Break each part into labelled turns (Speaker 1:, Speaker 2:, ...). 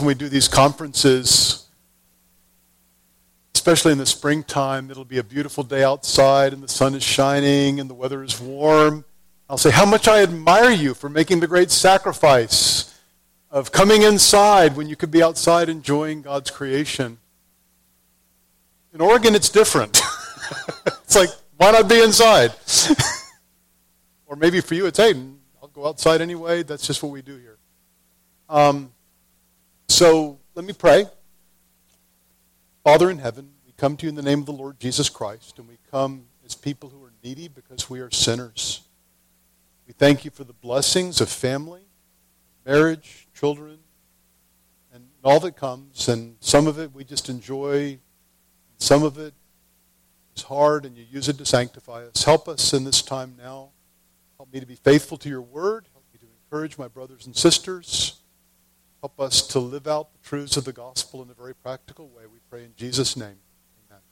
Speaker 1: When we do these conferences, especially in the springtime, it'll be a beautiful day outside and the sun is shining and the weather is warm. I'll say, how much I admire you for making the great sacrifice of coming inside when you could be outside enjoying God's creation. In Oregon, it's different. It's like, why not be inside? Or maybe for you, it's, hey, I'll go outside anyway. That's just what we do here. So let me pray. Father in heaven, we come to you in the name of the Lord Jesus Christ, and we come as people who are needy because we are sinners. We thank you for the blessings of family, marriage, children, and all that comes. And some of it we just enjoy. Some of it is hard, and you use it to sanctify us. Help us in this time now. Help me to be faithful to your word. Help me to encourage my brothers and sisters. Help us to live out the truths of the gospel in a very practical way. We pray in Jesus' name. Amen.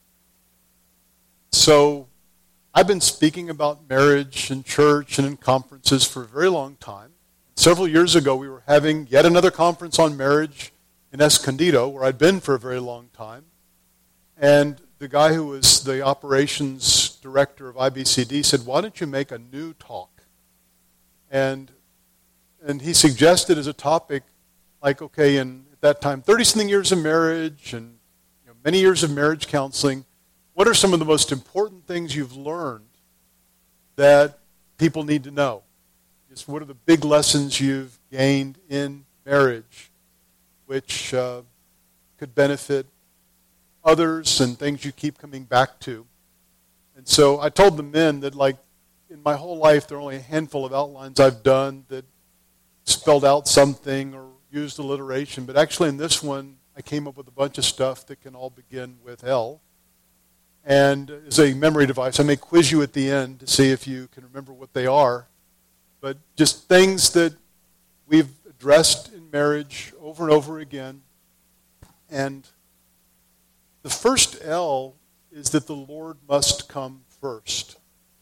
Speaker 1: So, I've been speaking about marriage in church and in conferences for a very long time. Several years ago, we were having yet another conference on marriage in Escondido, where I'd been for a very long time. And the guy who was the operations director of IBCD said, why don't you make a new talk? And he suggested as a topic, like, okay, at that time, 30-something years of marriage and many years of marriage counseling, what are some of the most important things you've learned that people need to know? Just what are the big lessons you've gained in marriage which could benefit others and things you keep coming back to? And so I told the men that, like, in my whole life, there are only a handful of outlines I've done that spelled out something or used alliteration. But actually in this one, I came up with a bunch of stuff that can all begin with L. And as a memory device, I may quiz you at the end to see if you can remember what they are. But just things that we've addressed in marriage over and over again. And the first L is that the Lord must come first.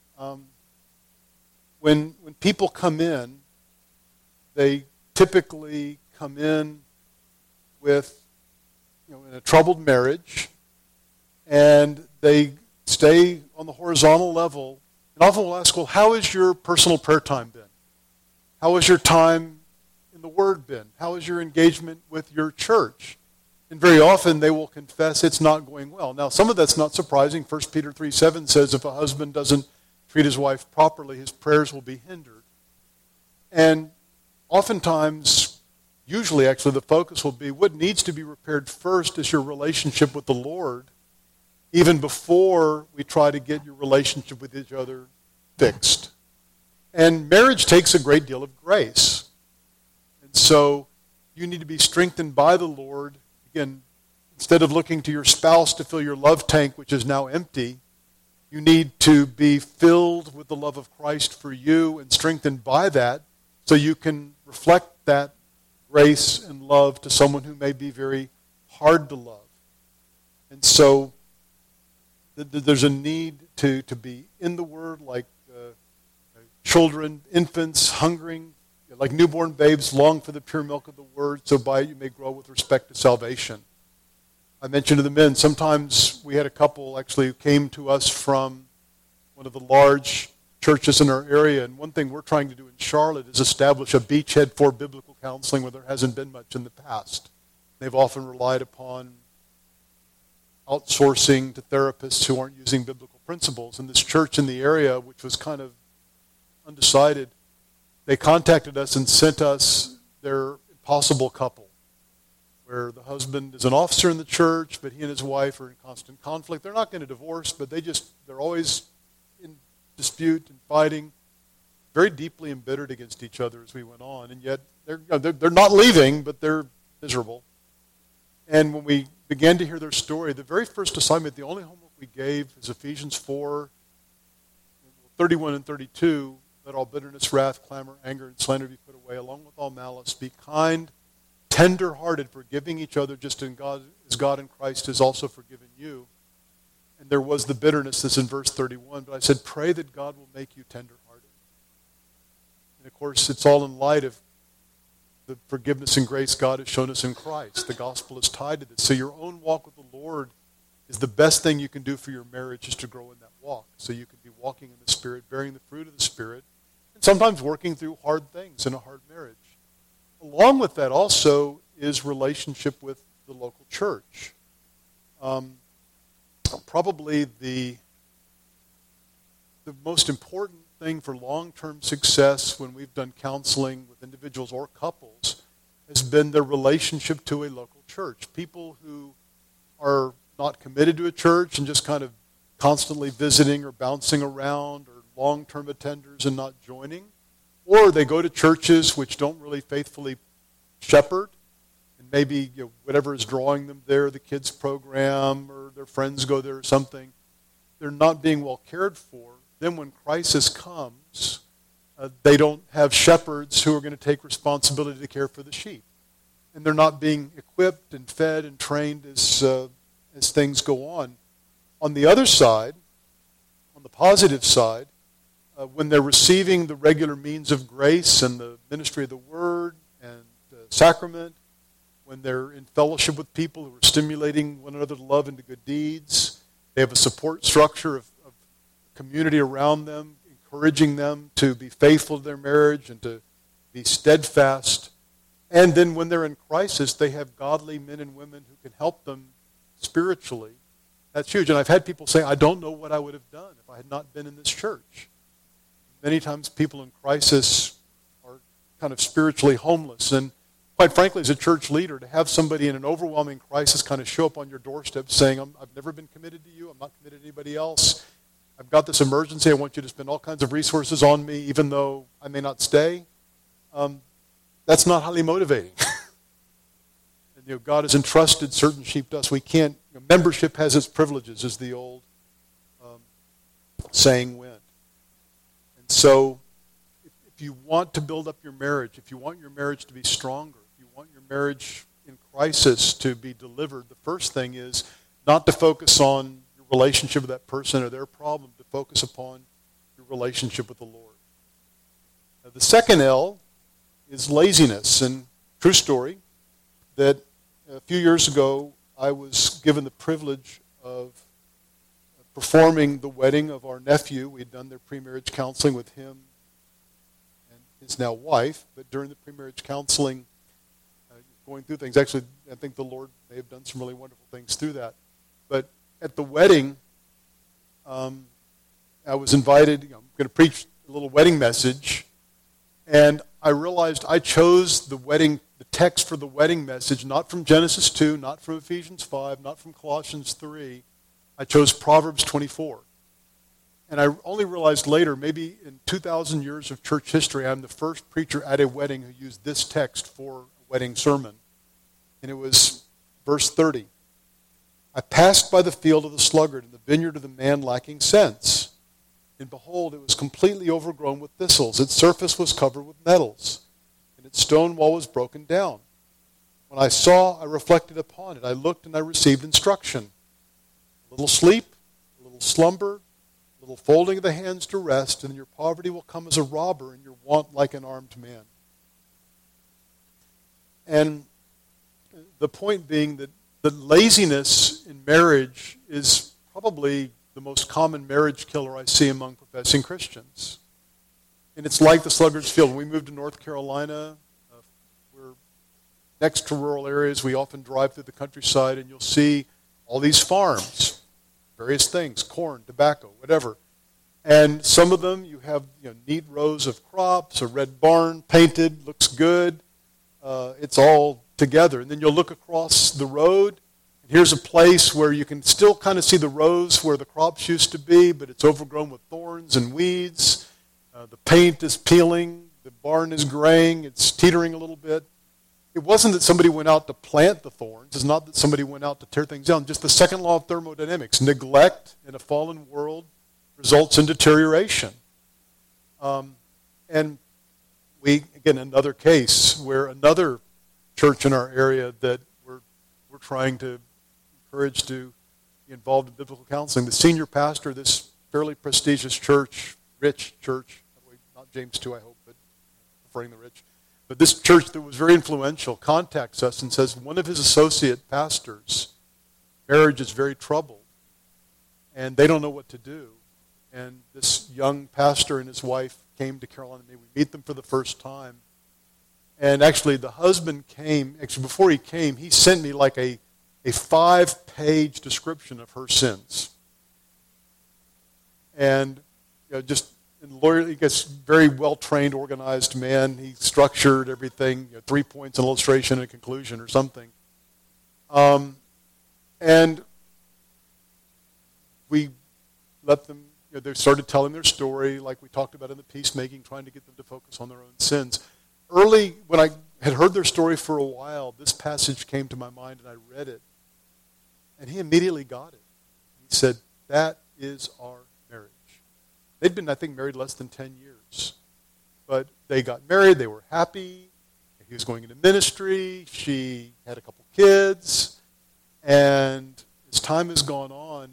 Speaker 1: When people come in, they typically come in with, in a troubled marriage, and they stay on the horizontal level. And often we'll ask, well, how has your personal prayer time been? How has your time in the Word been? How has your engagement with your church? And very often they will confess it's not going well. Now, some of that's not surprising. 1 Peter 3:7 says if a husband doesn't treat his wife properly, his prayers will be hindered. And oftentimes, usually actually, the focus will be what needs to be repaired first is your relationship with the Lord, even before we try to get your relationship with each other fixed. And marriage takes a great deal of grace. And so you need to be strengthened by the Lord. Again, instead of looking to your spouse to fill your love tank, which is now empty, you need to be filled with the love of Christ for you and strengthened by that so you can reflect that grace and love to someone who may be very hard to love. And so there's a need to be in the Word, like children, infants, hungering, like newborn babes, long for the pure milk of the Word, so by it you may grow with respect to salvation. I mentioned to the men, sometimes we had a couple actually who came to us from one of the large churches in our area, and one thing we're trying to do in Charlotte is establish a beachhead for biblical counseling where there hasn't been much in the past. They've often relied upon outsourcing to therapists who aren't using biblical principles. And this church in the area, which was kind of undecided, they contacted us and sent us their impossible couple, where the husband is an officer in the church, but he and his wife are in constant conflict. They're not going to divorce, but they're always in dispute and fighting, very deeply embittered against each other as we went on. And yet they're not leaving, but they're miserable. And when we began to hear their story, the very first assignment, the only homework we gave is Ephesians 4:31 and 32. Let all bitterness, wrath, clamor, anger, and slander be put away, along with all malice. Be kind, tender-hearted, forgiving each other, just as God in Christ has also forgiven you. And there was the bitterness that's in verse 31. But I said, pray that God will make you tender-hearted. And of course, it's all in light of the forgiveness and grace God has shown us in Christ. The gospel is tied to this. So your own walk with the Lord is the best thing you can do for your marriage, is to grow in that walk. So you can be walking in the Spirit, bearing the fruit of the Spirit, and sometimes working through hard things in a hard marriage. Along with that also is relationship with the local church. Probably the most important thing for long-term success when we've done counseling with individuals or couples has been their relationship to a local church. People who are not committed to a church and just kind of constantly visiting or bouncing around, or long-term attenders and not joining, or they go to churches which don't really faithfully shepherd, and maybe whatever is drawing them there, the kids program or their friends go there or something, they're not being well cared for. Then when crisis comes, they don't have shepherds who are going to take responsibility to care for the sheep. And they're not being equipped and fed and trained as things go on. On the other side, on the positive side, when they're receiving the regular means of grace and the ministry of the Word and sacrament, when they're in fellowship with people who are stimulating one another to love and to good deeds, they have a support structure of community around them, encouraging them to be faithful to their marriage and to be steadfast. And then when they're in crisis, they have godly men and women who can help them spiritually. That's huge. And I've had people say, I don't know what I would have done if I had not been in this church. Many times people in crisis are kind of spiritually homeless. And quite frankly, as a church leader, to have somebody in an overwhelming crisis kind of show up on your doorstep saying, I've never been committed to you, I'm not committed to anybody else, I've got this emergency, I want you to spend all kinds of resources on me even though I may not stay, that's not highly motivating. And, God has entrusted certain sheep to us. We can't, membership has its privileges, as the old saying went. And so if you want to build up your marriage, if you want your marriage to be stronger, if you want your marriage in crisis to be delivered, the first thing is not to focus on your relationship with that person or their problem, to focus upon your relationship with the Lord. Now, the second L is laziness. And true story, that a few years ago I was given the privilege of performing the wedding of our nephew. We'd done their pre-marriage counseling with him and his now wife, but during the pre-marriage counseling, going through things, actually I think the Lord may have done some really wonderful things through that. But at the wedding, I was invited, I'm going to preach a little wedding message, and I realized I chose the text for the wedding message, not from Genesis 2, not from Ephesians 5, not from Colossians 3. I chose Proverbs 24. And I only realized later, maybe in 2,000 years of church history, I'm the first preacher at a wedding who used this text for a wedding sermon. And it was verse 30. I passed by the field of the sluggard and the vineyard of the man lacking sense. And behold, it was completely overgrown with thistles. Its surface was covered with nettles, and its stone wall was broken down. When I saw, I reflected upon it. I looked and I received instruction. A little sleep, a little slumber, a little folding of the hands to rest, and your poverty will come as a robber, and your want like an armed man. And the point being that laziness in marriage is probably the most common marriage killer I see among professing Christians. And it's like the sluggard's field. When we moved to North Carolina, we're next to rural areas. We often drive through the countryside, and you'll see all these farms, various things, corn, tobacco, whatever. And some of them, you have neat rows of crops, a red barn, painted, looks good. It's all together. And then you'll look across the road, and here's a place where you can still kind of see the rows where the crops used to be, but it's overgrown with thorns and weeds. The paint is peeling. The barn is graying. It's teetering a little bit. It wasn't that somebody went out to plant the thorns. It's not that somebody went out to tear things down. Just the second law of thermodynamics. Neglect in a fallen world results in deterioration. And we, again, another case where another church in our area that we're trying to encourage to be involved in biblical counseling. The senior pastor of this fairly prestigious church, rich church, not James 2, I hope, but preferring the rich, But this church that was very influential contacts us and says one of his associate pastors' marriage is very troubled, and they don't know what to do. And this young pastor and his wife came to Caroline and me. We meet them for the first time. And actually the husband came, actually before he came, he sent me like a 5-page description of her sins. And just lawyer, he gets very well-trained, organized man. He structured everything, 3 points, an illustration, and a conclusion or something. And we let them, they started telling their story like we talked about in the peacemaking, trying to get them to focus on their own sins. Early, when I had heard their story for a while, this passage came to my mind and I read it. And he immediately got it. He said, that is our marriage. They'd been, I think, married less than 10 years. But they got married, they were happy. He was going into ministry. She had a couple kids. And as time has gone on,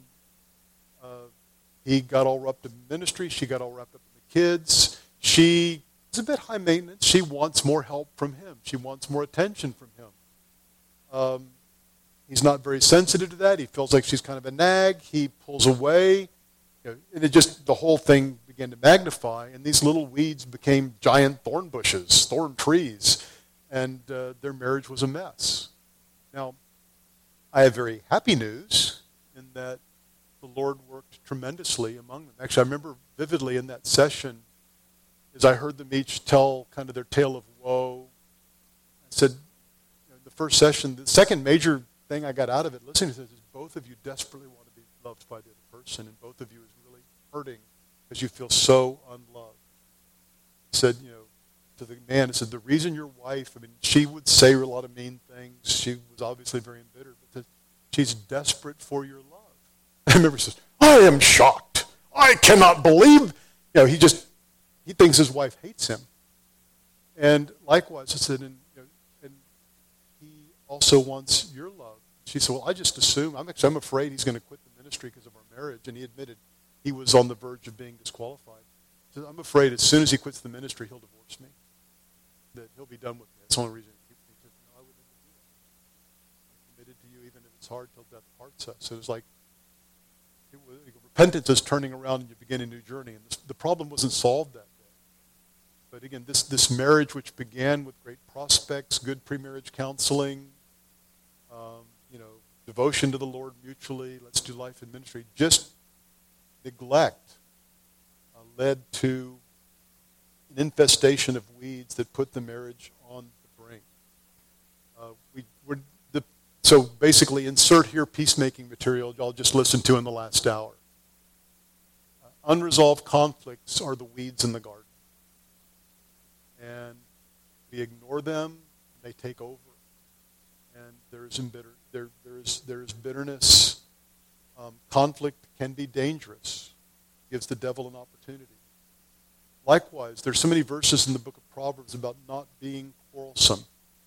Speaker 1: he got all wrapped up in ministry. She got all wrapped up in the kids. She is a bit high maintenance. She wants more help from him. She wants more attention from him. He's not very sensitive to that. He feels like she's kind of a nag. He pulls away. And it just, the whole thing began to magnify. And these little weeds became giant thorn bushes, thorn trees. And their marriage was a mess. Now, I have very happy news in that the Lord worked tremendously among them. Actually, I remember vividly in that session, as I heard them each tell kind of their tale of woe, I said, the first session, the second major thing I got out of it, listening to this, is both of you desperately want to be loved by the other person, and both of you is really hurting because you feel so unloved. He said, to the man, he said, the reason your wife, she would say a lot of mean things. She was obviously very embittered, but she's desperate for your love. I remember he says, I am shocked. I cannot believe. He thinks his wife hates him. And likewise, I said, and he also wants your love. She said, well, I just assume, I'm afraid he's going to quit the ministry because of our marriage. And he admitted he was on the verge of being disqualified. He said, I'm afraid as soon as he quits the ministry, he'll divorce me. That he'll be done with me. That's the only reason he keeps me. He said, no, I would never do that. I'm committed to you even if it's hard till death parts us. So it was like, repentance is turning around and you begin a new journey. And the problem wasn't solved that day. But again, this marriage, which began with great prospects, good pre-marriage counseling, devotion to the Lord mutually, let's do life in ministry, just neglect led to an infestation of weeds that put the marriage on the brink. So basically, insert here peacemaking material y'all just listened to in the last hour. Unresolved conflicts are the weeds in the garden. And we ignore them, they take over. And there is bitterness. Conflict can be dangerous. It gives the devil an opportunity. Likewise, there's so many verses in the book of Proverbs about not being quarrelsome.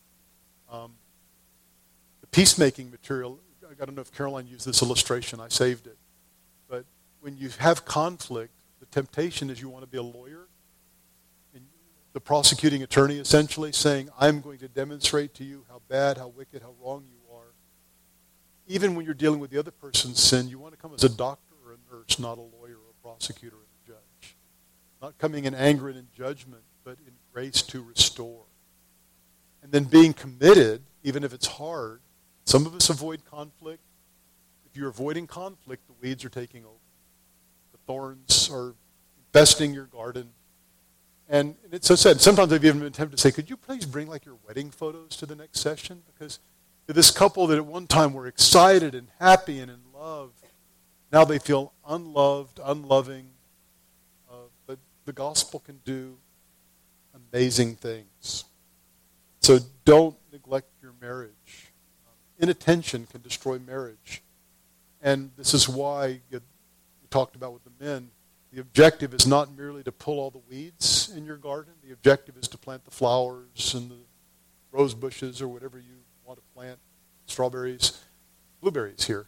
Speaker 1: The peacemaking material, I don't know if Caroline used this illustration, I saved it. But when you have conflict, the temptation is you want to be a lawyer. And the prosecuting attorney essentially saying, I'm going to demonstrate to you how bad, how wicked, how wrong you are. Even when you're dealing with the other person's sin, you want to come as a doctor or a nurse, not a lawyer or a prosecutor or a judge. Not coming in anger and in judgment, but in grace to restore. And then being committed, even if it's hard. Some of us avoid conflict. If you're avoiding conflict, the weeds are taking over. The thorns are infesting your garden. And it's so sad. Sometimes I've even been tempted to say, could you please bring like your wedding photos to the next session? Because this couple that at one time were excited and happy and in love, now they feel unloved, unloving. But the gospel can do amazing things. So don't neglect your marriage. Inattention can destroy marriage. And this is why we talked about with the men, the objective is not merely to pull all the weeds in your garden. The objective is to plant the flowers and the rose bushes or whatever you want to plant, strawberries, blueberries here.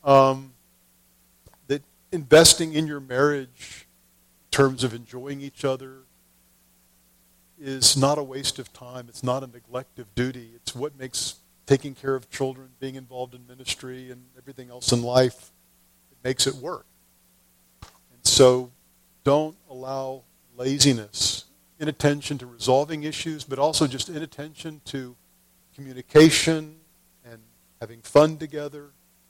Speaker 1: That investing in your marriage in terms of enjoying each other, is not a waste of time. It's not a neglect of duty. It's what makes taking care of children, being involved in ministry, and everything else in life, it makes it work. And so don't allow laziness, inattention to resolving issues, but also just inattention to communication and having fun together.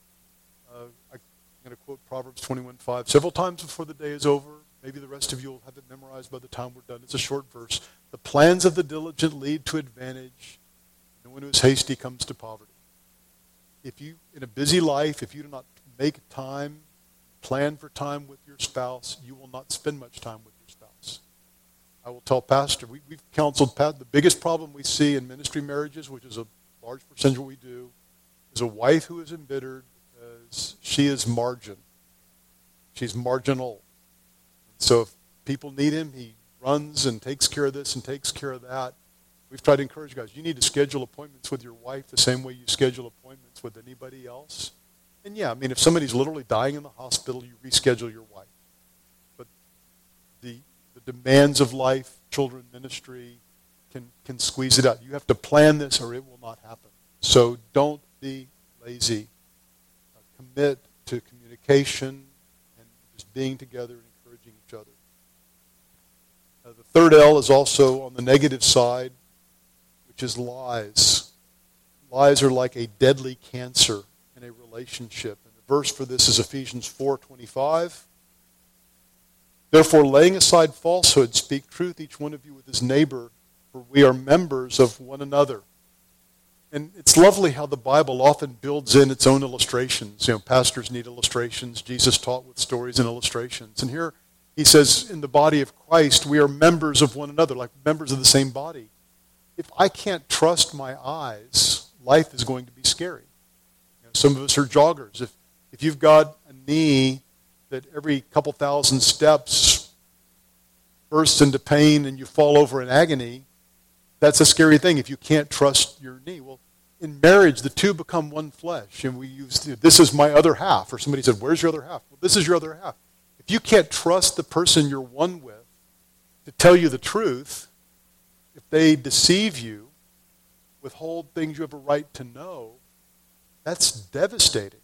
Speaker 1: I'm going to quote Proverbs 21:5 several times before the day is over. Maybe the rest of you will have it memorized by the time we're done. It's a short verse. The plans of the diligent lead to advantage. No one who is hasty comes to poverty. If you, in a busy life, if you do not make time, plan for time with your spouse, you will not spend much time with your spouse. I will tell Pastor, we've counseled the biggest problem we see in ministry marriages, which is a large percentage of what we do, is a wife who is embittered because she is margin. She's marginal. So if people need him, he runs and takes care of this and takes care of that. We've tried to encourage guys, you need to schedule appointments with your wife the same way you schedule appointments with anybody else. And yeah, I mean, if somebody's literally dying in the hospital, you reschedule your wife. But the demands of life, children ministry, can squeeze it out. You have to plan this or it will not happen. So don't be lazy. Commit to communication and just being together and encouraging each other. The third L is also on the negative side, which is lies. Lies are like a deadly cancer in a relationship. And the verse for this is Ephesians 4:25. Therefore, laying aside falsehood, speak truth, each one of you with his neighbor, for we are members of one another. And it's lovely how the Bible often builds in its own illustrations. You know, pastors need illustrations. Jesus taught with stories and illustrations. And here he says, in the body of Christ, we are members of one another, like members of the same body. If I can't trust my eyes, life is going to be scary. You know, some of us are joggers. If you've got a knee that every couple thousand steps bursts into pain and you fall over in agony, that's a scary thing if you can't trust your knee. Well, in marriage, the two become one flesh. And we use, this is my other half. Or somebody said, where's your other half? Well, this is your other half. If you can't trust the person you're one with to tell you the truth, if they deceive you, withhold things you have a right to know, that's devastating.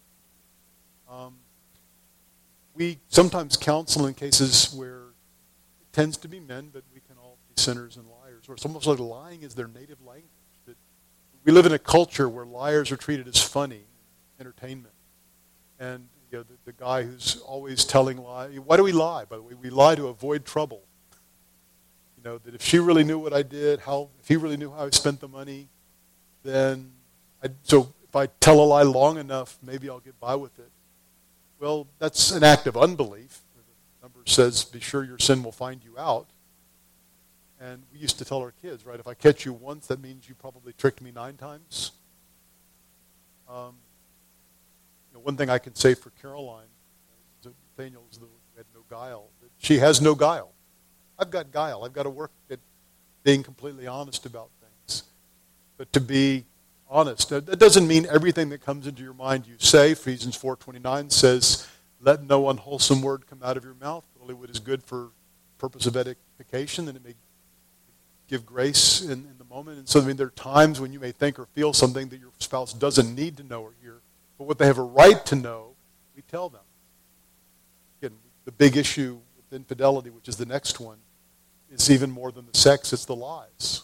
Speaker 1: We sometimes counsel in cases where it tends to be men, but we can all be sinners and liars. Or it's almost like lying is their native language. That we live in a culture where liars are treated as funny, entertainment. And you know, the guy who's always telling lies. Why do we lie, by the way? We lie to avoid trouble. You know, that if she really knew what I did, if he really knew how I spent the money, then so if I tell a lie long enough, maybe I'll get by with it. Well, that's an act of unbelief. The number says, be sure your sin will find you out. And we used to tell our kids, right, if I catch you once, that means you probably tricked me 9 times. One thing I can say for Caroline, Nathaniel had no guile. She has no guile. I've got guile. I've got to work at being completely honest about things. But to be honest, that doesn't mean everything that comes into your mind you say. Ephesians 4:29 says, let no unwholesome word come out of your mouth, but only what is good for purpose of edification, and it may give grace in the moment. And so, I mean, there are times when you may think or feel something that your spouse doesn't need to know or hear, but what they have a right to know, we tell them. Again, the big issue with infidelity, which is the next one, is even more than the sex, it's the lies.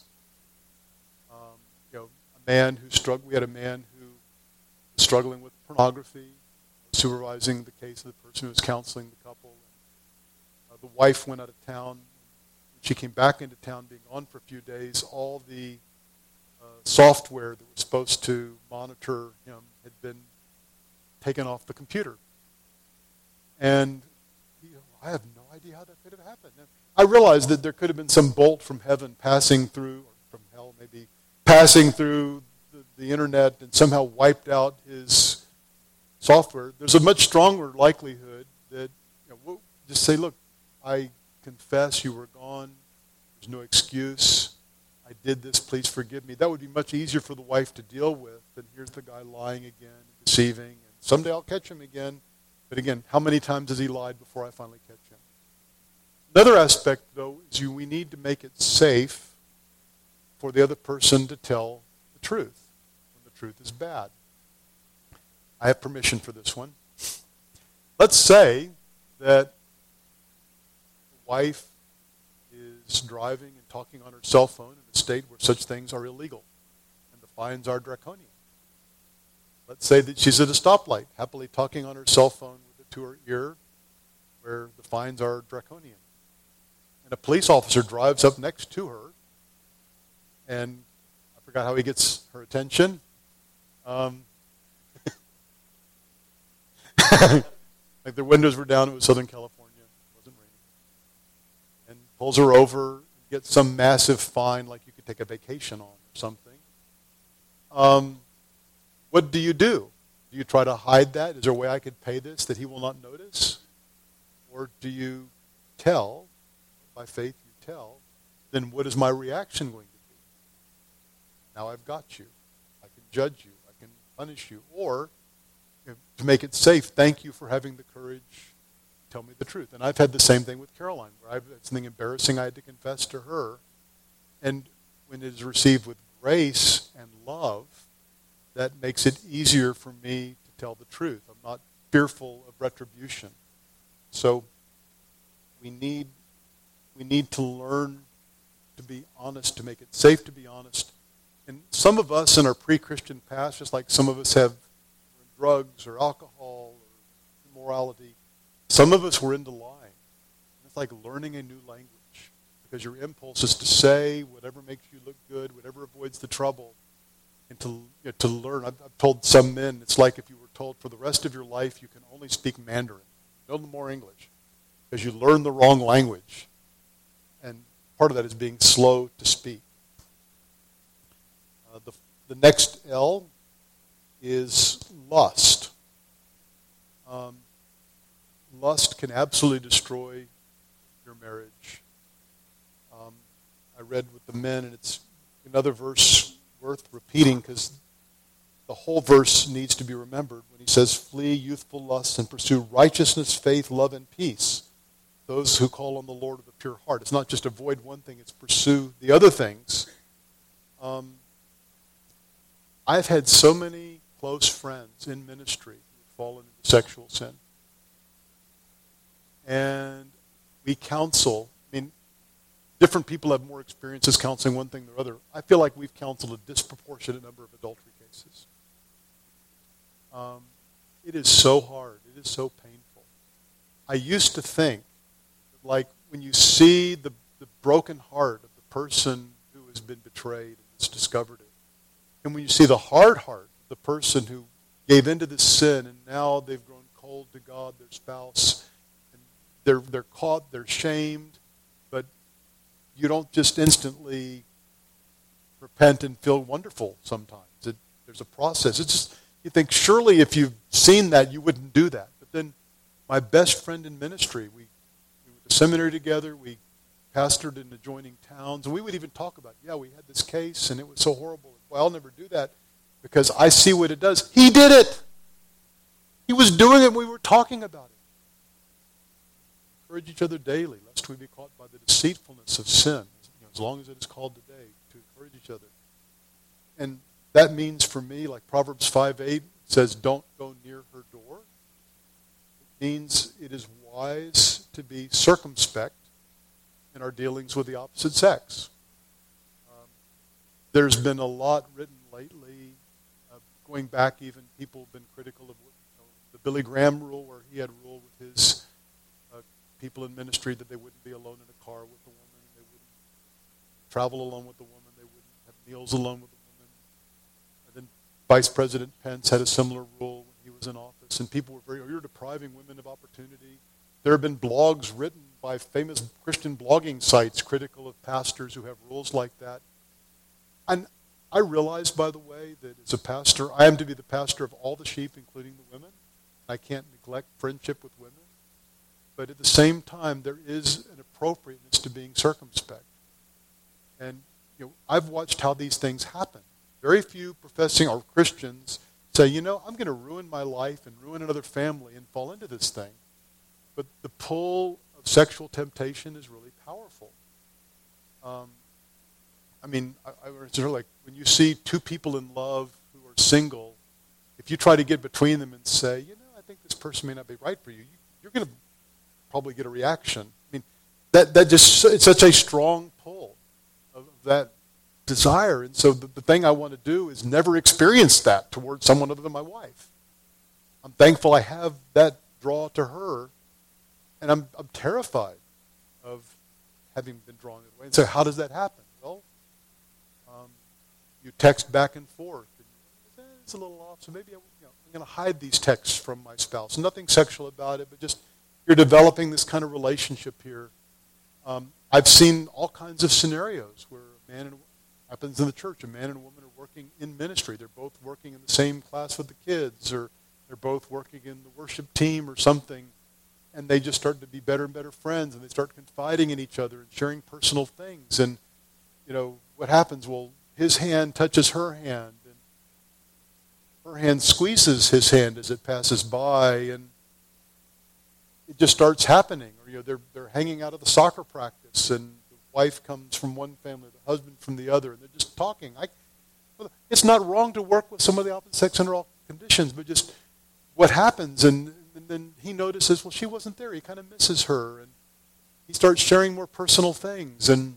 Speaker 1: We had a man who was struggling with pornography, supervising the case of the person who was counseling the couple. The wife went out of town. When she came back into town, being gone for a few days, all the software that was supposed to monitor him had been taken off the computer. And I have no idea how that could have happened. And I realized that there could have been some bolt from heaven passing through, or from hell maybe, passing through the internet and somehow wiped out his software. There's a much stronger likelihood that we'll just say, look, I confess you were gone. There's no excuse. I did this. Please forgive me. That would be much easier for the wife to deal with than here's the guy lying again, deceiving, and someday I'll catch him again. But again, how many times has he lied before I finally catch him? Another aspect, though, is we need to make it safe for the other person to tell the truth when the truth is bad. I have permission for this one. Let's say that the wife is driving and talking on her cell phone in a state where such things are illegal and the fines are draconian. Let's say that she's at a stoplight, happily talking on her cell phone with it to her ear, where the fines are draconian. And a police officer drives up next to her, and I forgot how he gets her attention. Like their windows were down, it was Southern California, it wasn't raining. And pulls her over, and gets some massive fine like you could take a vacation on or something. What do? Do you try to hide that? Is there a way I could pay this that he will not notice? Or do you tell, by faith you tell, then what is my reaction going to be? Now I've got you. I can judge you. I can punish you. Or, to make it safe, thank you for having the courage to tell me the truth. And I've had the same thing with Caroline, where I've had something embarrassing I had to confess to her. And when it is received with grace and love, that makes it easier for me to tell the truth. I'm not fearful of retribution. So we need to learn to be honest, to make it safe to be honest. And some of us in our pre-Christian past, just like some of us have drugs or alcohol or immorality, some of us were into lying. It's like learning a new language, because your impulse is to say whatever makes you look good, whatever avoids the trouble, and to learn. I've told some men, it's like if you were told for the rest of your life you can only speak Mandarin, no more English, because you learn the wrong language. And part of that is being slow to speak. The next L is lust. Lust can absolutely destroy your marriage. I read with the men, and it's another verse worth repeating because the whole verse needs to be remembered when he says, flee youthful lusts and pursue righteousness, faith, love, and peace. Those who call on the Lord with a pure heart. It's not just avoid one thing, it's pursue the other things. I've had so many close friends in ministry who've fallen into sexual sin. And we counsel. I mean, different people have more experiences counseling one thing than the other. I feel like we've counseled a disproportionate number of adultery cases. It is so hard. It is so painful. I used to think, like, when you see the broken heart of the person who has been betrayed and has discovered it, and when you see the hard heart of the person who gave into this sin and now they've grown cold to God, their spouse, and they're caught, they're shamed, but you don't just instantly repent and feel wonderful sometimes. There's a process. It's just, you think, surely if you've seen that, you wouldn't do that. But then my best friend in ministry, we went to seminary together, we pastored in adjoining towns, and we would even talk about, we had this case, and it was so horrible. Well, I'll never do that because I see what it does. He did it. He was doing it when we were talking about it. Encourage each other daily, lest we be caught by the deceitfulness of sin, as long as it is called today, to encourage each other. And that means for me, like Proverbs 5:8 says, don't go near her door. It means it is wise to be circumspect in our dealings with the opposite sex. There's been a lot written lately, going back even, people have been critical of the Billy Graham rule, where he had a rule with his people in ministry that they wouldn't be alone in a car with the woman, they wouldn't travel alone with the woman, they wouldn't have meals alone with the woman. And then Vice President Pence had a similar rule when he was in office, and people were you're depriving women of opportunity. There have been blogs written by famous Christian blogging sites critical of pastors who have rules like that. And I realize, by the way, that as a pastor, I am to be the pastor of all the sheep, including the women. I can't neglect friendship with women. But at the same time, there is an appropriateness to being circumspect. And I've watched how these things happen. Very few professing or Christians say, I'm going to ruin my life and ruin another family and fall into this thing. But the pull of sexual temptation is really powerful. I mean, I was sort of like, when you see two people in love who are single, if you try to get between them and say, I think this person may not be right for you, you're going to probably get a reaction. I mean, that just, it's such a strong pull of that desire. And so the thing I want to do is never experience that towards someone other than my wife. I'm thankful I have that draw to her, and I'm terrified of having been drawn that way. And so how does that happen? Well, you text back and forth. And it's a little off, so maybe I'm going to hide these texts from my spouse. Nothing sexual about it, but just you're developing this kind of relationship here. I've seen all kinds of scenarios where a man and happens in the church. A man and a woman are working in ministry. They're both working in the same class with the kids, or they're both working in the worship team or something, and they just start to be better and better friends, and they start confiding in each other and sharing personal things. And, what happens? Well, his hand touches her hand, and her hand squeezes his hand as it passes by, and it just starts happening. Or, they're hanging out at the soccer practice, and the wife comes from one family, the husband from the other, and they're just talking. It's not wrong to work with some of the opposite sex under all conditions, but just what happens, and then he notices, well, she wasn't there. He kind of misses her, and he starts sharing more personal things, and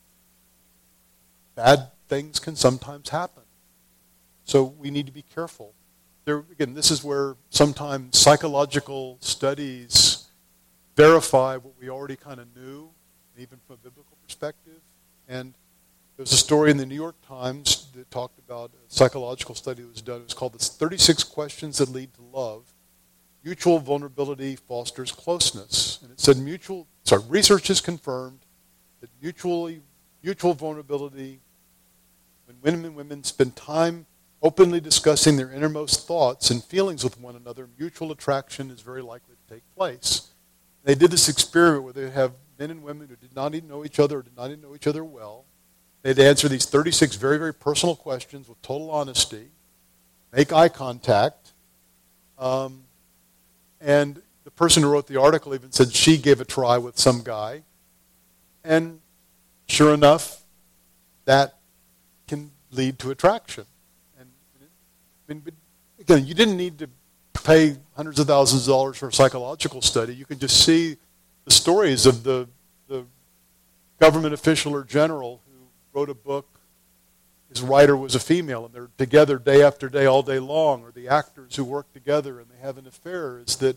Speaker 1: bad things can sometimes happen. So we need to be careful. Again, this is where sometimes psychological studies verify what we already kind of knew, even from a biblical perspective. And there's a story in the New York Times that talked about a psychological study that was done. It was called the 36 Questions That Lead to Love. Mutual vulnerability fosters closeness. And it said research has confirmed that mutual vulnerability, when men and women spend time openly discussing their innermost thoughts and feelings with one another, mutual attraction is very likely to take place. They did this experiment where they have men and women who did not even know each other or did not even know each other well. They'd answer these 36 very, very personal questions with total honesty, make eye contact, and the person who wrote the article even said she gave a try with some guy. And sure enough, that can lead to attraction. And again, you didn't need to pay hundreds of thousands of dollars for a psychological study. You can just see the stories of the government official or general who wrote a book. His writer was a female, and they're together day after day, all day long. Or the actors who work together and they have an affair. Is that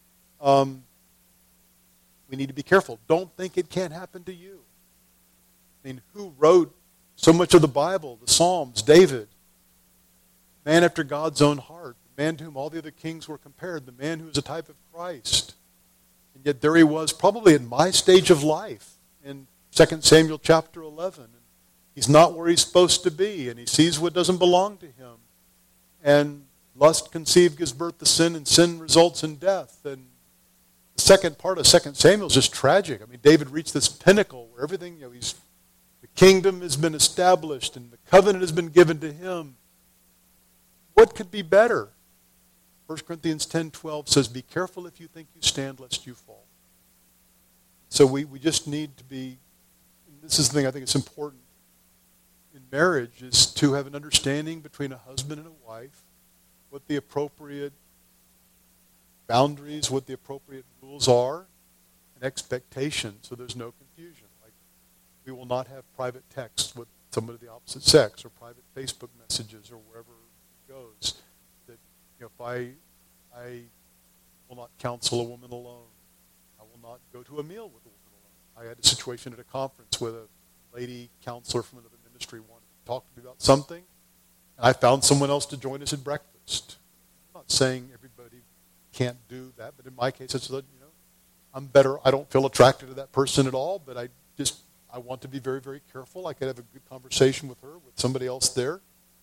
Speaker 1: we need to be careful. Don't think it can't happen to you. I mean, who wrote so much of the Bible, the Psalms? David. Man after God's own heart, the man to whom all the other kings were compared, the man who was a type of Christ. And yet there he was, probably at my stage of life, in 2 Samuel chapter 11. And he's not where he's supposed to be, and he sees what doesn't belong to him. And lust conceived gives birth to sin, and sin results in death. And the second part of 2 Samuel is just tragic. I mean, David reached this pinnacle where everything, the kingdom has been established, and the covenant has been given to him. What could be better? 1 Corinthians 10:12 says, be careful if you think you stand, lest you fall. So we just need to be, and this is the thing I think is important in marriage, is to have an understanding between a husband and a wife, what the appropriate boundaries, what the appropriate rules are, and expectations, so there's no confusion. Like, we will not have private texts with someone of the opposite sex, or private Facebook messages, or wherever goes, that if I will not counsel a woman alone. I will not go to a meal with a woman alone. I had a situation at a conference where a lady counselor from another ministry wanted to talk to me about something, and I found someone else to join us at breakfast. I'm not saying everybody can't do that, but in my case, it's I'm better. I don't feel attracted to that person at all, but I want to be very, very careful. I could have a good conversation with her, with somebody else there.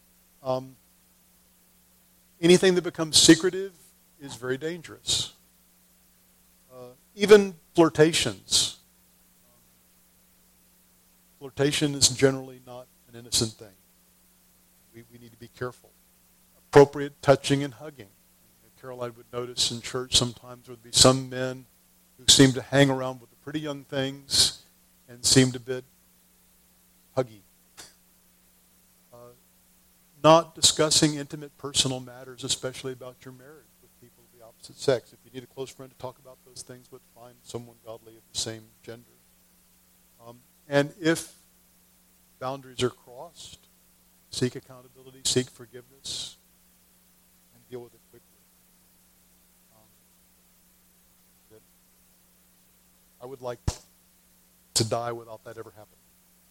Speaker 1: Anything that becomes secretive is very dangerous. Even flirtations. Flirtation is generally not an innocent thing. We need to be careful. Appropriate touching and hugging. Caroline would notice in church sometimes there would be some men who seemed to hang around with the pretty young things and seemed a bit huggy. not discussing intimate personal matters, especially about your marriage with people of the opposite sex. If you need a close friend to talk about those things with, find someone godly of the same gender. And if boundaries are crossed, seek accountability, seek forgiveness, and deal with it quickly. I would like to die without that ever happening.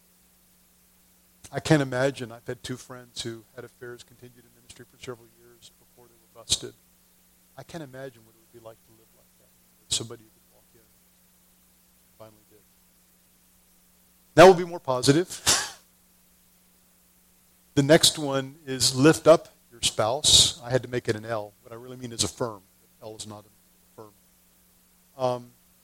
Speaker 1: I can't imagine. I've had two friends who had affairs, continued in ministry for several years before they were busted. I can't imagine what it would be like to live like that. There's somebody who could walk in and finally did. That will be more positive. The next one is lift up your spouse. I had to make it an L. What I really mean is affirm. L is not affirm.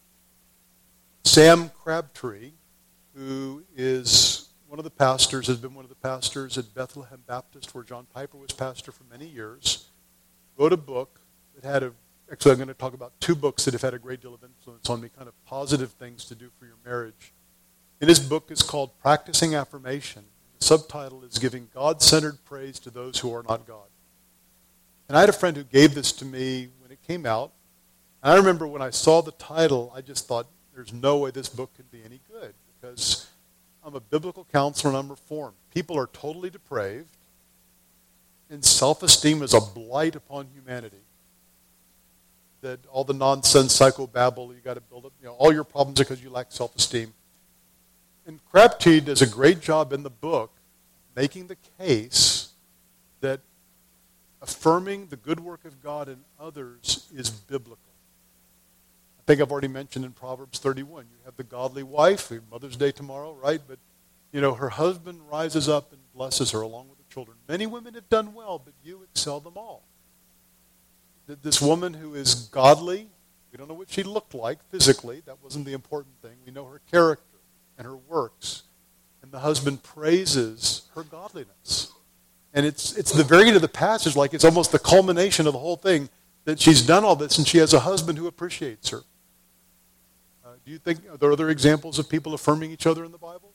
Speaker 1: Sam Crabtree, who is one of the pastors, has been one of the pastors at Bethlehem Baptist, where John Piper was pastor for many years, wrote a book that had actually I'm going to talk about two books that have had a great deal of influence on me, kind of positive things to do for your marriage. And his book is called Practicing Affirmation. The subtitle is Giving God-Centered Praise to Those Who Are Not God. And I had a friend who gave this to me when it came out. And I remember when I saw the title, I just thought, there's no way this book can be any good, because I'm a biblical counselor and I'm reformed. People are totally depraved, and self-esteem is a blight upon humanity. That all the nonsense, psychobabble, you got to build up, all your problems are because you lack self-esteem. And Crabtree does a great job in the book making the case that affirming the good work of God in others is biblical. I think I've already mentioned in Proverbs 31, you have the godly wife, Mother's Day tomorrow, right? But, her husband rises up and blesses her along with the children. Many women have done well, but you excel them all. This woman who is godly, we don't know what she looked like physically. That wasn't the important thing. We know her character and her works. And the husband praises her godliness. And it's the very end of the passage, like it's almost the culmination of the whole thing, that she's done all this and she has a husband who appreciates her. Do you think, are there other examples of people affirming each other in the Bible?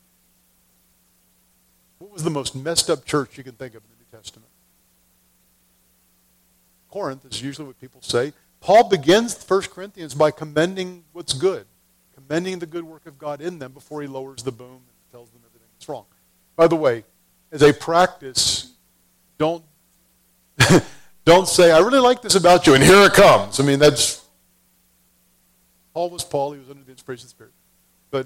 Speaker 1: What was the most messed up church you can think of in the New Testament? Corinth is usually what people say. Paul begins 1 Corinthians by commending what's good, commending the good work of God in them before he lowers the boom and tells them everything that's wrong. By the way, as a practice, don't say, I really like this about you, and here it comes. I mean, Paul was Paul. He was under the inspiration of the Spirit. But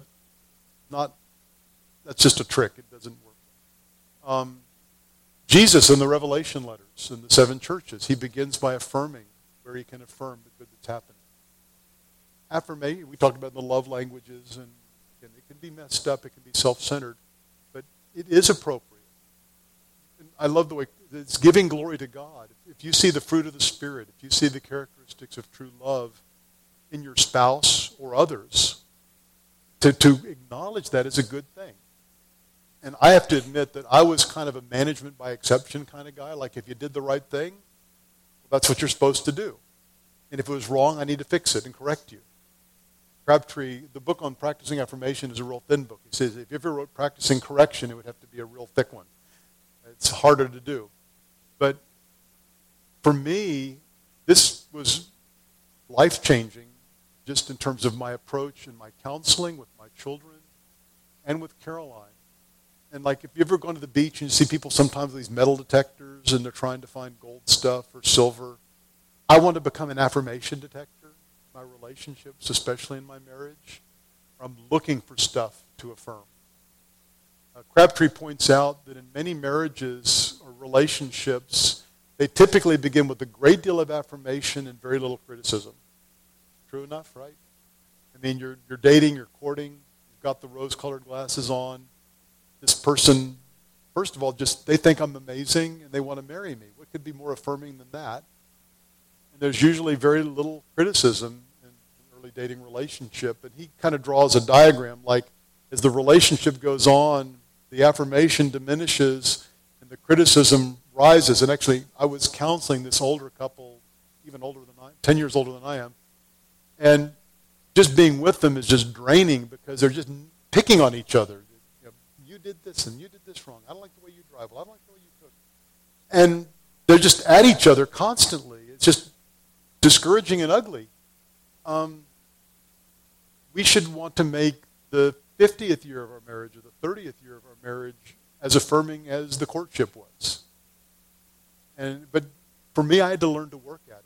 Speaker 1: that's just a trick. It doesn't work. Jesus in the Revelation letters in the 7 churches, he begins by affirming where he can affirm the good that's happening. Affirmation, we talked about the love languages, and again, it can be messed up, it can be self-centered, but it is appropriate. And I love the way it's giving glory to God. If you see the fruit of the Spirit, if you see the characteristics of true love in your spouse or others, to acknowledge that is a good thing. And I have to admit that I was kind of a management by exception kind of guy. Like if you did the right thing, well, that's what you're supposed to do. And if it was wrong, I need to fix it and correct you. Crabtree, the book on practicing affirmation is a real thin book. He says if you ever wrote practicing correction, it would have to be a real thick one. It's harder to do. But for me, this was life-changing just in terms of my approach and my counseling with my children and with Caroline. And like if you've ever gone to the beach and you see people sometimes with these metal detectors and they're trying to find gold stuff or silver, I want to become an affirmation detector in my relationships, especially in my marriage. I'm looking for stuff to affirm. Crabtree points out that in many marriages or relationships, they typically begin with a great deal of affirmation and very little criticism. True enough, right? I mean, you're dating, you're courting, you've got the rose-colored glasses on. This person, first of all, they think I'm amazing and they want to marry me. What could be more affirming than that? And there's usually very little criticism in an early dating relationship. And he kind of draws a diagram like as the relationship goes on, the affirmation diminishes and the criticism rises. And actually, I was counseling this older couple, even older than 10 years older than I am. And just being with them is just draining because they're just picking on each other. You did this and you did this wrong. I don't like the way you drive. Well, I don't like the way you cook. And they're just at each other constantly. It's just discouraging and ugly. We should want to make the 50th year of our marriage or the 30th year of our marriage as affirming as the courtship was. But for me, I had to learn to work at it.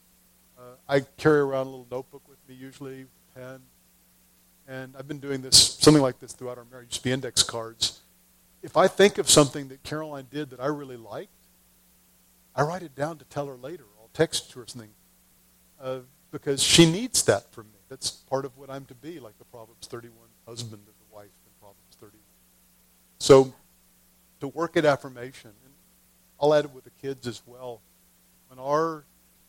Speaker 1: I carry around a little notebook with me, usually a pen. And I've been doing something like this throughout our marriage, used to be index cards. If I think of something that Caroline did that I really liked, I write it down to tell her later. I'll text her something. Because she needs that from me. That's part of what I'm to be, like the Proverbs 31 husband of the wife in Proverbs 31. So to work at affirmation, and I'll add it with the kids as well. When our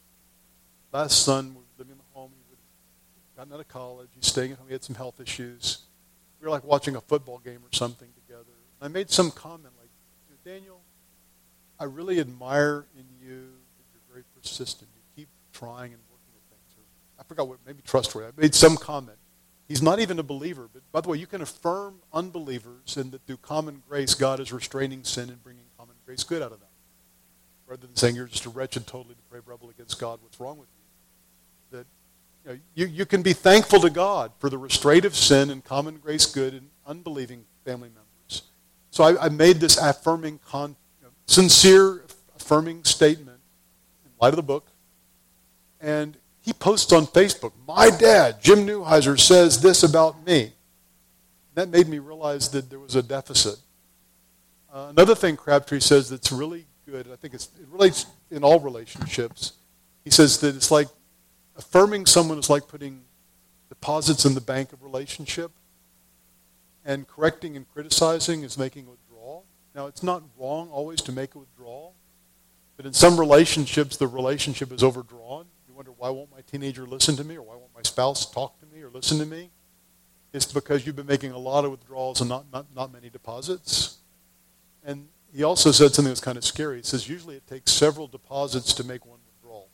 Speaker 1: last son was living in the home, he had gotten out of college, he's staying at home, he had some health issues. We were like watching a football game or something together. And I made some comment like, Daniel, I really admire in you that you're very persistent. You keep trying and working at things. Or, I forgot what, maybe trustworthy. I made some comment. He's not even a believer. But by the way, you can affirm unbelievers and that through common grace, God is restraining sin and bringing common grace good out of them. Rather than saying you're just a wretched, totally depraved rebel against God, what's wrong with you? That you can be thankful to God for the restraint of sin and common grace good in unbelieving family members. So I made this affirming, sincere, affirming statement in light of the book. And he posts on Facebook, my dad, Jim Neuheiser, says this about me. That made me realize that there was a deficit. Another thing Crabtree says that's really good, I think it relates in all relationships. He says that it's like affirming someone is like putting deposits in the bank of relationship, and correcting and criticizing is making a withdrawal. Now, it's not wrong always to make a withdrawal, but in some relationships, the relationship is overdrawn. You wonder, why won't my teenager listen to me, or why won't my spouse talk to me or listen to me? It's because you've been making a lot of withdrawals and not many deposits. And he also said something that's kind of scary. He says usually it takes several deposits to make one withdrawal.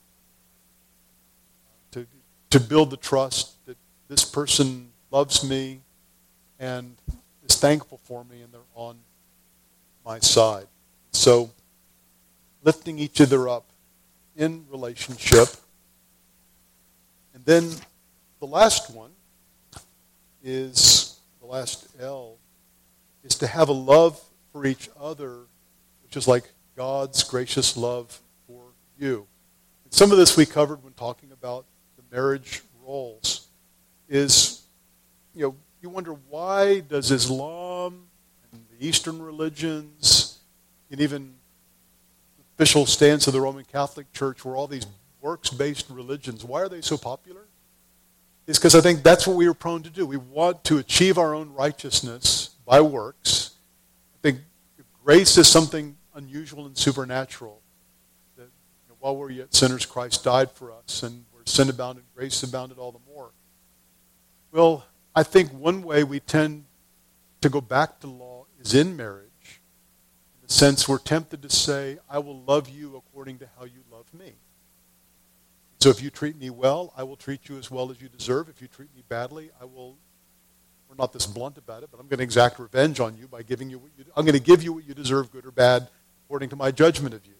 Speaker 1: To build the trust that this person loves me and is thankful for me and they're on my side. So lifting each other up in relationship. And then the last one is, the last L, is to have a love for each other, which is like God's gracious love for you. And some of this we covered when talking about the marriage roles. Is, you wonder, why does Islam and the Eastern religions and even the official stance of the Roman Catholic Church, where all these works-based religions, why are they so popular? It's because I think that's what we are prone to do. We want to achieve our own righteousness by works. I think grace is something unusual and supernatural. That while we're yet sinners, Christ died for us, and where sin abounded, grace abounded all the more. Well, I think one way we tend to go back to law is in marriage. In the sense we're tempted to say, I will love you according to how you love me. So if you treat me well, I will treat you as well as you deserve. If you treat me badly, we're not this blunt about it, but I'm going to exact revenge on you by giving you I'm going to give you what you deserve, good or bad, according to my judgment of you.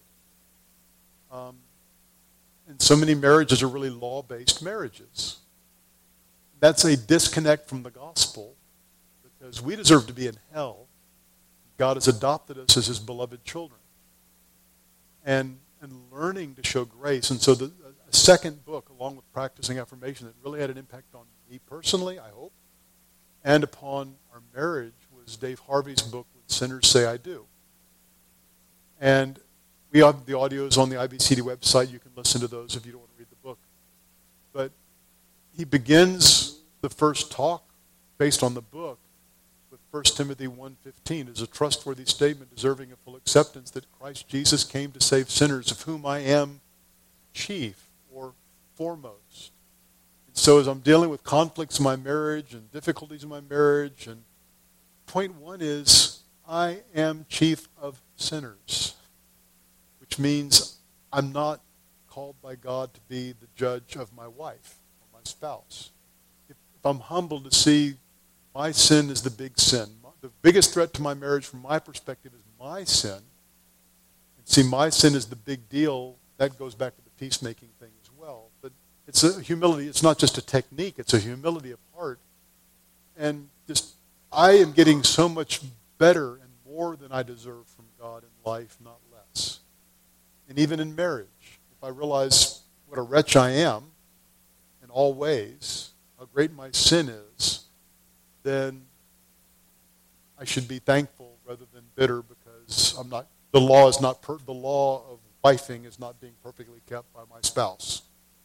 Speaker 1: And so many marriages are really law-based marriages. That's a disconnect from the gospel, because we deserve to be in hell. God has adopted us as his beloved children. And learning to show grace. And so a second book, along with Practicing Affirmation, that really had an impact on me personally, I hope, and upon our marriage, was Dave Harvey's book, When Sinners Say I Do. And we have the audios on the IBCD website. You can listen to those if you don't want to read the book. But he begins the first talk based on the book with 1 Timothy 1:15 as a trustworthy statement deserving of full acceptance that Christ Jesus came to save sinners, of whom I am chief or foremost. And so as I'm dealing with conflicts in my marriage and difficulties in my marriage, and point one is I am chief of sinners, which means I'm not called by God to be the judge of my wife or my spouse. If I'm humbled to see my sin is the big sin, the biggest threat to my marriage from my perspective is my sin. And see, my sin is the big deal. That goes back to the peacemaking thing as well. But it's a humility. It's not just a technique. It's a humility of heart. And just, I am getting so much better and more than I deserve from God in life, not less. And even in marriage, if I realize what a wretch I am in all ways, how great my sin is, then I should be thankful rather than bitter, because the law of wifing is not being perfectly kept by my spouse.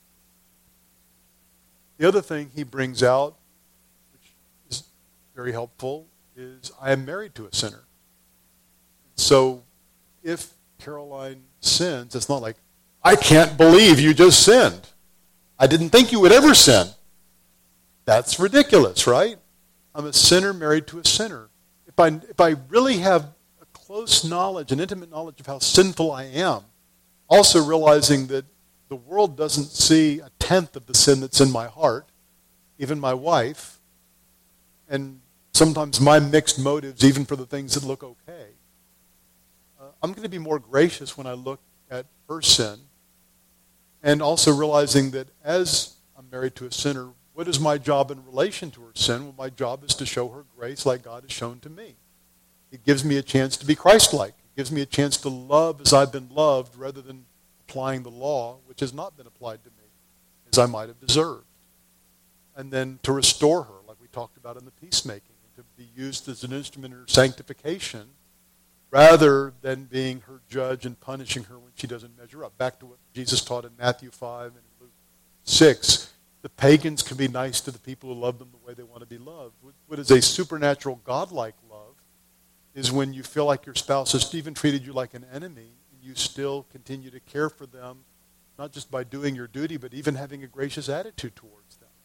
Speaker 1: The other thing he brings out, which is very helpful, is I am married to a sinner. So if Caroline sins, it's not like, I can't believe you just sinned. I didn't think you would ever sin. That's ridiculous, right? I'm a sinner married to a sinner. If I really have a close knowledge, an intimate knowledge of how sinful I am, also realizing that the world doesn't see a tenth of the sin that's in my heart, even my wife, and sometimes my mixed motives, even for the things that look okay, I'm going to be more gracious when I look at her sin, and also realizing that as I'm married to a sinner, what is my job in relation to her sin? Well, my job is to show her grace like God has shown to me. It gives me a chance to be Christ-like. It gives me a chance to love as I've been loved, rather than applying the law, which has not been applied to me, as I might have deserved. And then to restore her, like we talked about in the peacemaking, and to be used as an instrument in her sanctification, rather than being her judge and punishing her when she doesn't measure up. Back to what Jesus taught in Matthew 5 and Luke 6. The pagans can be nice to the people who love them the way they want to be loved. What is a supernatural, godlike love is when you feel like your spouse has even treated you like an enemy, and you still continue to care for them, not just by doing your duty, but even having a gracious attitude towards them.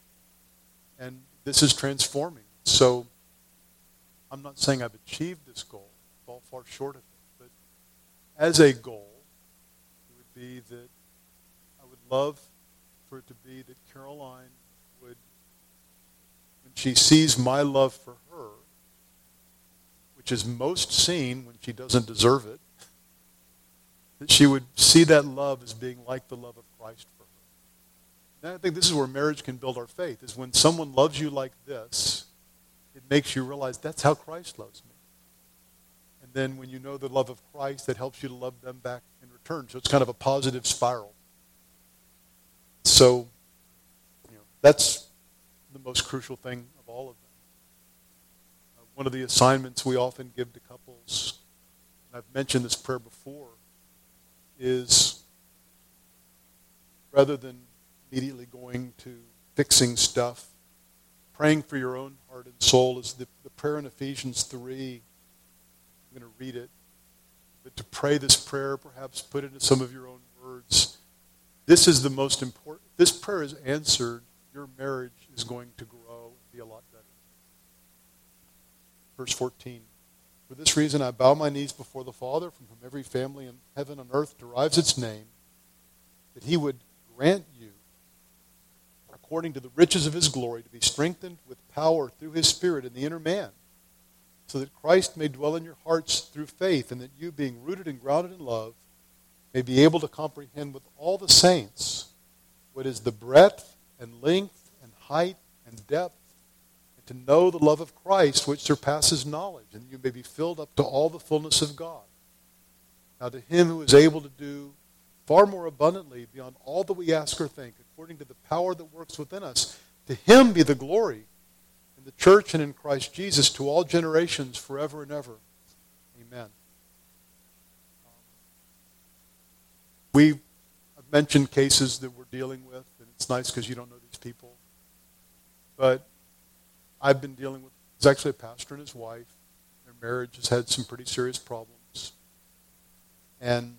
Speaker 1: And this is transforming. So I'm not saying I've achieved this goal. I fall far short of it. But as a goal, it would be that I would love for it to be that Caroline would, when she sees my love for her, which is most seen when she doesn't deserve it, that she would see that love as being like the love of Christ for her. And I think this is where marriage can build our faith, is when someone loves you like this, it makes you realize that's how Christ loves me. And then when you know the love of Christ, that helps you to love them back in return. So it's kind of a positive spiral. So, that's the most crucial thing of all of them. One of the assignments we often give to couples, and I've mentioned this prayer before, is rather than immediately going to fixing stuff, praying for your own heart and soul is the prayer in Ephesians 3. I'm going to read it. But to pray this prayer, perhaps put it in some of your own words. This is the most important. This prayer is answered. Your marriage is going to grow and be a lot better. Verse 14. For this reason I bow my knees before the Father, from whom every family in heaven and earth derives its name, that he would grant you, according to the riches of his glory, to be strengthened with power through his Spirit in the inner man, so that Christ may dwell in your hearts through faith, and that you, being rooted and grounded in love, may be able to comprehend with all the saints what is the breadth and length and height and depth, and to know the love of Christ which surpasses knowledge, and you may be filled up to all the fullness of God. Now to him who is able to do far more abundantly beyond all that we ask or think, according to the power that works within us, to him be the glory in the church and in Christ Jesus to all generations forever and ever. Amen. I've mentioned cases that we're dealing with, and it's nice because you don't know these people. But I've been dealing with, there's actually a pastor and his wife. Their marriage has had some pretty serious problems. And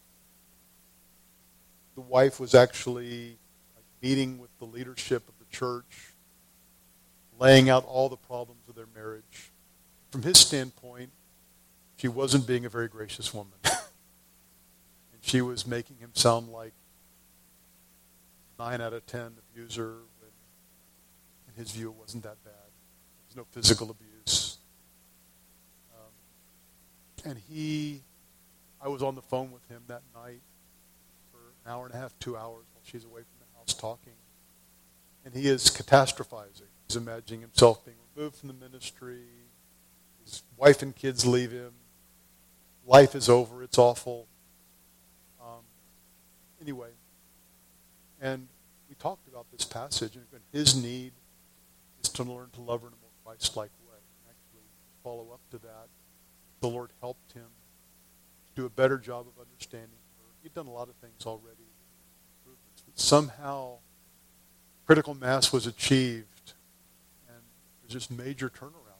Speaker 1: the wife was actually meeting with the leadership of the church, laying out all the problems of their marriage. From his standpoint, she wasn't being a very gracious woman. She was making him sound like 9 out of 10 abuser, when in his view it wasn't that bad. There was no physical abuse. And I was on the phone with him that night for an hour and a half, 2 hours while she's away from the house talking. And he is catastrophizing. He's imagining himself being removed from the ministry. His wife and kids leave him. Life is over. It's awful. Anyway, and we talked about this passage, and his need is to learn to love her in a more Christ-like way. And actually, follow up to that, the Lord helped him to do a better job of understanding her. He'd done a lot of things already, but somehow critical mass was achieved, and there's this major turnaround.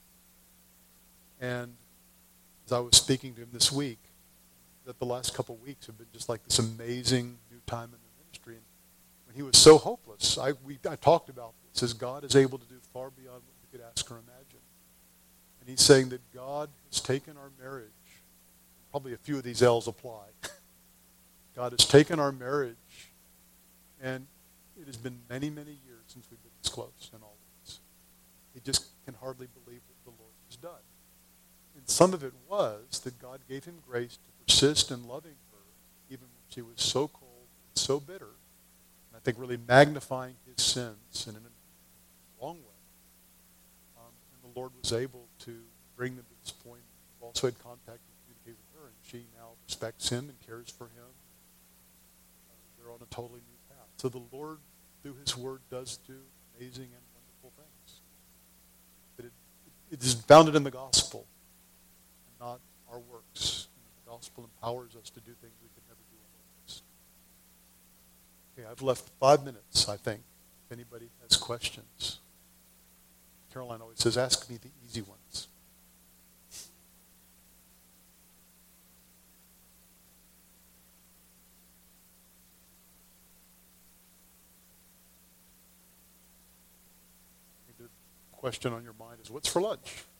Speaker 1: And as I was speaking to him this week, that the last couple of weeks have been just like this amazing new time in the ministry. And when he was so hopeless, I talked about this, as God is able to do far beyond what we could ask or imagine. And he's saying that God has taken our marriage, probably a few of these L's apply. God has taken our marriage, and it has been many, many years since we've been this close in all this. He just can hardly believe what the Lord has done. And some of it was that God gave him grace to persist in loving her, even when she was so cold and so bitter, and I think really magnifying his sins in a wrong way. And the Lord was able to bring them to this point. He also had contact and communicated with her, and she now respects him and cares for him. They're on a totally new path. So the Lord, through his word, does do amazing and wonderful things. But it is founded in the gospel, and not our works. The gospel empowers us to do things we could never do otherwise. Okay, I've left 5 minutes, I think, if anybody has questions. Caroline always says, ask me the easy ones. The question on your mind is, what's for lunch?